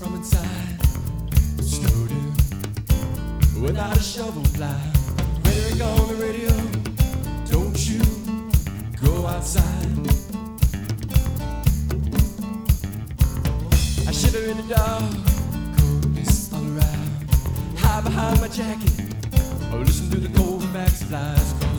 from inside. Snowed in without a shovel fly. Rhetoric on the radio, don't you go outside. I shiver in the dark, coldness all around. Hide behind my jacket, or listen to the cold backs flies.